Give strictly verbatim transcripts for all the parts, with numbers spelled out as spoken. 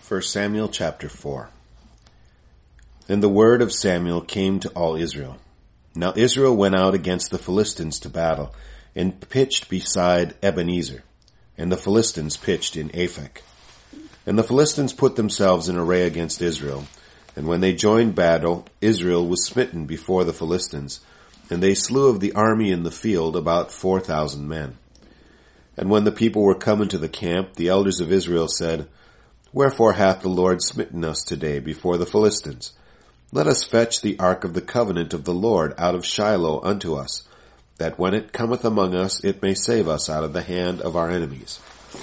First Samuel chapter four. And the word of Samuel came to all Israel. Now Israel went out against the Philistines to battle, and pitched beside Ebenezer, and the Philistines pitched in Aphek. And the Philistines put themselves in array against Israel, and when they joined battle, Israel was smitten before the Philistines, and they slew of the army in the field about four thousand men. And when the people were come into the camp, the elders of Israel said, Wherefore hath the Lord smitten us today before the Philistines? Let us fetch the ark of the covenant of the Lord out of Shiloh unto us, that when it cometh among us, it may save us out of the hand of our enemies.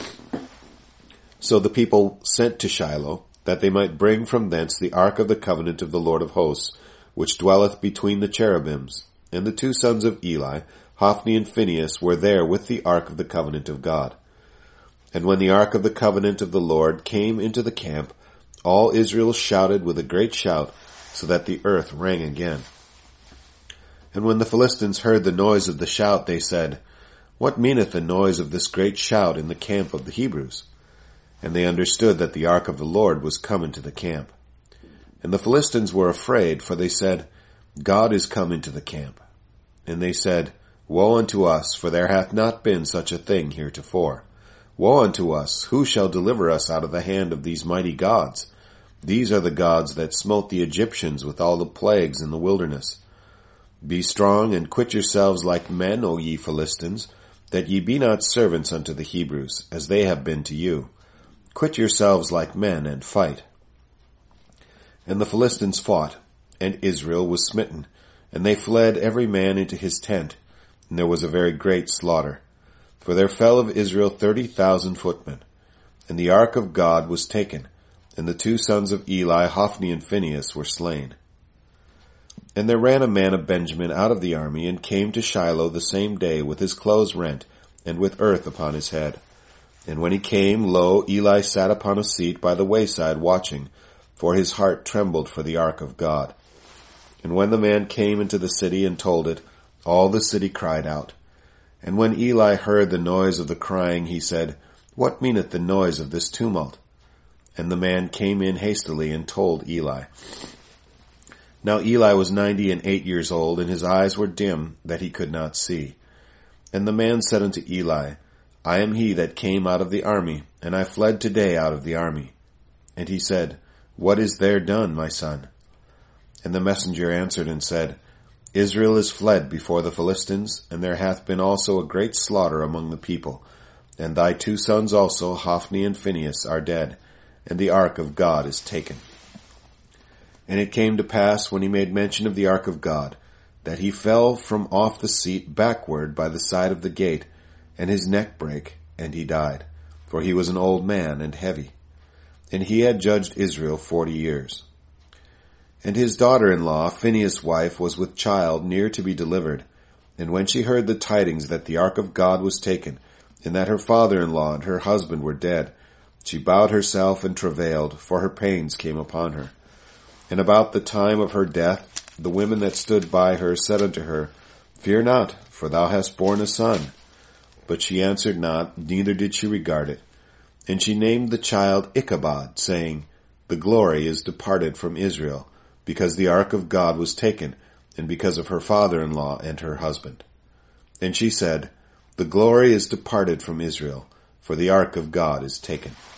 So the people sent to Shiloh, that they might bring from thence the ark of the covenant of the Lord of hosts, which dwelleth between the cherubims. And the two sons of Eli, Hophni and Phinehas, were there with the ark of the covenant of God. And when the ark of the covenant of the Lord came into the camp, all Israel shouted with a great shout, so that the earth rang again. And when the Philistines heard the noise of the shout, they said, What meaneth the noise of this great shout in the camp of the Hebrews? And they understood that the ark of the Lord was come into the camp. And the Philistines were afraid, for they said, God is come into the camp. And they said, Woe unto us, for there hath not been such a thing heretofore. Woe unto us, who shall deliver us out of the hand of these mighty gods? These are the gods that smote the Egyptians with all the plagues in the wilderness. Be strong and quit yourselves like men, O ye Philistines, that ye be not servants unto the Hebrews, as they have been to you. Quit yourselves like men and fight. And the Philistines fought, and Israel was smitten, and they fled every man into his tent, and there was a very great slaughter. For there fell of Israel thirty thousand footmen. And the ark of God was taken, and the two sons of Eli, Hophni and Phinehas, were slain. And there ran a man of Benjamin out of the army, and came to Shiloh the same day with his clothes rent, and with earth upon his head. And when he came, lo, Eli sat upon a seat by the wayside watching, for his heart trembled for the ark of God. And when the man came into the city and told it, all the city cried out. And when Eli heard the noise of the crying, he said, What meaneth the noise of this tumult? And the man came in hastily and told Eli. Now Eli was ninety and eight years old, and his eyes were dim, that he could not see. And the man said unto Eli, I am he that came out of the army, and I fled today out of the army. And he said, What is there done, my son? And the messenger answered and said, Israel is fled before the Philistines, and there hath been also a great slaughter among the people. And thy two sons also, Hophni and Phinehas, are dead, and the ark of God is taken. And it came to pass, when he made mention of the ark of God, that he fell from off the seat backward by the side of the gate, and his neck brake, and he died, for he was an old man and heavy. And he had judged Israel forty years. And his daughter-in-law, Phinehas' wife, was with child near to be delivered. And when she heard the tidings that the ark of God was taken, and that her father-in-law and her husband were dead, she bowed herself and travailed, for her pains came upon her. And about the time of her death, the women that stood by her said unto her, Fear not, for thou hast borne a son. But she answered not, neither did she regard it. And she named the child Ichabod, saying, The glory is departed from Israel, because the ark of God was taken, and because of her father-in-law and her husband. And she said, The glory is departed from Israel, for the ark of God is taken.